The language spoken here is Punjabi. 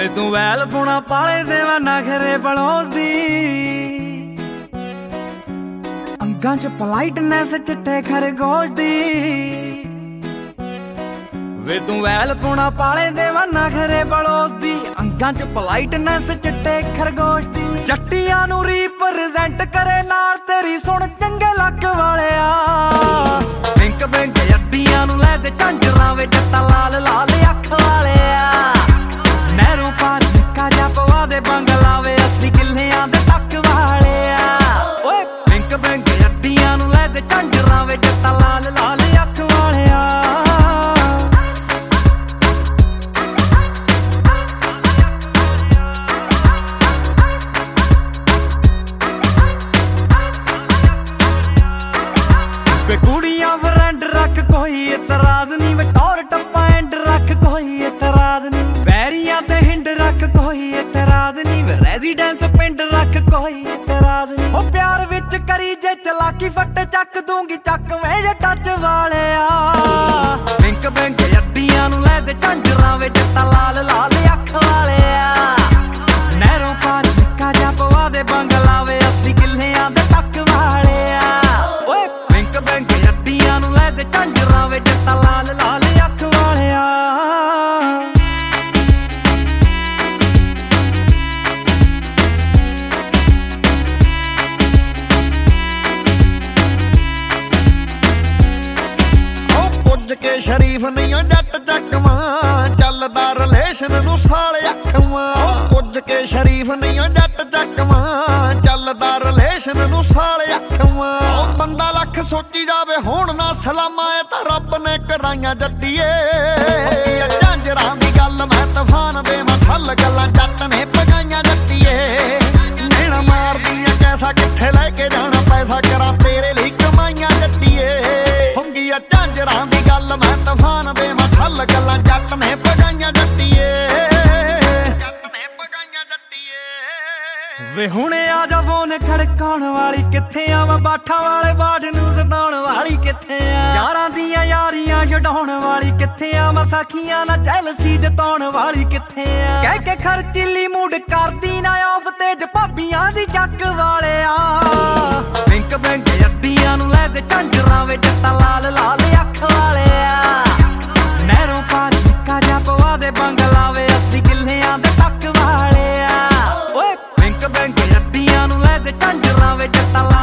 ਵੇ ਤੂੰ ਵੈਲ ਪੁਣਾ ਪਾਲੇ ਦੇਵਾ ਨਖਰੇ ਬਲੋਸਦੀ ਅੰਗਾਂ ਚ ਪਲਾਈਟਨੈਸ ਚਿੱਟੇ ਖਰਗੋਸ਼ ਦੀ ਵੇ ਤੂੰ ਵੈਲ ਪੁਣਾ ਪਾਲੇ ਦੇਵਾ ਨਖਰੇ ਬਲੋਸਦੀ ਅੰਗਾਂ ਚ ਪਲਾਈਟਨੈਸ ਚਿੱਟੇ ਖਰਗੋਸ਼ ਦੀ ਜੱਟੀਆਂ ਨੂੰ ਰੀਪ੍ਰੈਜ਼ੈਂਟ ਕਰੇ ਨਾਲ ਤੇਰੀ ਸੁਣ ਚੰਗੇ ਲੱਕ ਵਾਲਿਆ ਬਿੰਕ ਬਿੰਕ ਅੱਡੀਆਂ ਨੂੰ ਲੈ ਤੇ ਝਾਂਜਰਾਂ ਵੇ ਜੱਟਾ ਲਾਲ ਲਾਲ ਅੱਖ ਵਾਲਿਆ ਨਹਿਰੋਂ ਪਾਰ ਨਿੱਕਾ ਜਿਹਾ ਪਵਾ ਦੇ ਬੰਗਲਾ ਵੇ 80 ਕਿੱਲਿਆਂ ਦੇ ਟੱਕ ਵਾਲਿਆ ਓਏ ਬਿੰਕ ਬਿੰਕ ਅੱਡੀਆਂ ਨੂੰ ਲੈ ਤੇ ਝਾਂਜਰਾਂ ਵੇ ਜੱਟਾ ਲਾਲ ਲਾਲ ਅੱਖ ਵਾਲਿਆ ਵੇ ਕੁੜੀਆਂ ਫਰੈਂਡ ਰੱਖ ਕੋਈ ਇਤਰਾਜ਼ ਨਹੀਂ ਵੇ ਟੌਰ ਟੱਪਾ ਐਂਡ ਰੱਖ ਕੋਈ ਇਤਰਾਜ਼ ਨਹੀਂ ਵੈਰੀਆਂ ਤੇ ਹਿੰਡ ਰੱਖ ਕੋਈ ਇਤਰਾਜ਼ ਨਹੀਂ ਵੇ ਰੈਜ਼ੀਡੈਂਸ ਪਿੰਡ ਰੱਖ ਕੋਈ ਇਤਰਾਜ਼ ਨਹੀਂ ਹੋ ਪਿਆਰ ਵਿੱਚ ਕਰੀ ਜੇ ਚਲਾਕੀ ਫੱਟ ਚੱਕ ਦੂੰਗੀ ਚੱਕ ਵੇ ਜੇ ਟੱਚ ਵਾਲਿਆ ਬਿੰਕ ਬਿੰਕ ਅੱਡੀਆਂ ਨੂੰ ਲੈ ਤੇ ਝਾਂਜਰਾਂ ਵੇ ਜੱਟਾ ਲਾਲ ਲਾਲ ਅੱਖ ਵਾਲਿਆ ਨਹਿਰੋਂ ਪਾਰ ਨਿੱਕਾ ਜਿਹਾ ਪਵਾ ਦੇ ਬੰਗਲਾ ਵੇ 80 ਕਿੱਲਿਆਂ ਦੇ ਟੱਕ ਵਾਲਿਆ ਓਏ ਬਿੰਕ ਬਿੰਕ ਅੱਡੀਆਂ ਨੂੰ ਲੈ ਤੇ ਝਾਂਜਰਾਂ ਵੇ ਜੱਟਾ ਲਾਲ ਲਾਲ ਅੱਖ ਵਾਲਿਆ ਕੇ ਸ਼ਰੀਫ ਨਹੀਂ ਓ ਜੱਟ ਚੱਕਵਾਂ ਚੱਲਦਾ ਰਿਲੇਸ਼ਨ ਨੂੰ ਸਾਲ ਅੱਖਵਾਂ ਪੁੱਜ ਕੇ ਸ਼ਰੀਫ ਨਹੀਂ ਓ ਜੱਟ ਚੱਕਵਾਂ ਚੱਲਦਾ ਰਿਲੇਸ਼ਨ ਨੂੰ ਸਾਲ ਅੱਖਵਾਂ ਉਹ ਬੰਦਾ ਲੱਖ ਸੋਚੀ ਜਾਵੇ ਹੁਣ ਨਾ ਸਲਾਮਾਂ ਇਹ ਤਾਂ ਰੱਬ ਨੇ ਕਰਾਈਆਂ ਜੱਟੀਏ ਝਾਂਜਰਾਂ ਦੀ ਗੱਲ ਮੈਂ ਤੂਫਾਨ ਦੇ ਮੱਥਲ ਗੱਲਾਂ ਜੱਟ ਨੇ ਪਗਾਈਆਂ ਜੱਟੀਏ ਨੈਣਾ ਮਾਰਦੀਆਂ ਕੈਸਾ ਕਿੱਥੇ ਲੈ ਕੇ ਜਾਣਾ ਪੈਸਾ ਕਰਾਂ ਤੇਰੇ ਲਈ ਕਮਾਈਆਂ ਜੱਟੀਏ ਹੁੰਗੀਆਂ ਝਾਂਜਰਾਂ ਦੀ ਗੱਲ ਮੈਂ ਤੂਫਾਨ ਦੇ ਮੱਥਲ ਗੱਲਾਂ ਜੱਟ ਨੇ ਪਗਾਈਆਂ ਜੱਟੀਏ ਵੇ ਹੁਣੇ ਆ ਜਾ ਫੋਨ ਖੜਕਾਉਣ ਵਾਲੀ ਕਿੱਥੇ ਆਵਾਂ ਬਾਠਾਂ ਵਾਲੇ ਬਾੜ ਨੂੰ ਸਤਾਉਣ ਵਾਲੀ ਕਿੱਥੇ ਆ ਯਾਰਾਂ ਦੀਆਂ ਯਾਰੀਆਂ ਛਡਾਉਣ ਵਾਲੀ ਕਿੱਥੇ ਆ ਮਸਾਖੀਆਂ ਨਾਲ ਜੈਲਸੀ ਜਤਾਉਣ ਵਾਲੀ ਕਿੱਥੇ ਆ ਕਹਿ ਕੇ ਖਰਚੀਲੀ ਮੂਡ ਕਰਦੀ ਨਾ ਆਫ ਤੇਜ ਭਾਬੀਆਂ ਦੀ ਜੱਗ ਵਾਲਿਆ ਬਿੰਕ ਬਿੰਕ ਅੱਡੀਆਂ ਨੂੰ ਲੈ ਤੇ ਝਾਂਜਰਾਂ ਵੇ ਜੱਟਾ ਲਾਲ ਲਾਲ ਅੱਖ ਵਾਲਿਆ ਨਹਿਰੋਂ ਪਾਰ ਨਿੱਕਾ ਜਿਹਾ ਪਵਾ ਦੇ ਬੰਗਲਾ ਵੇ 80 ਕਿੱਲਿਆਂ ਦੇ ਟੱਕ ਵਾਲਿਆ ਓਏ ਬਿੰਕ ਬਿੰਕ ਅੱਡੀਆਂ ਨੂੰ ਲੈ ਤੇ ਝਾਂਜਰਾਂ ਵੇ ਜੱਟਾ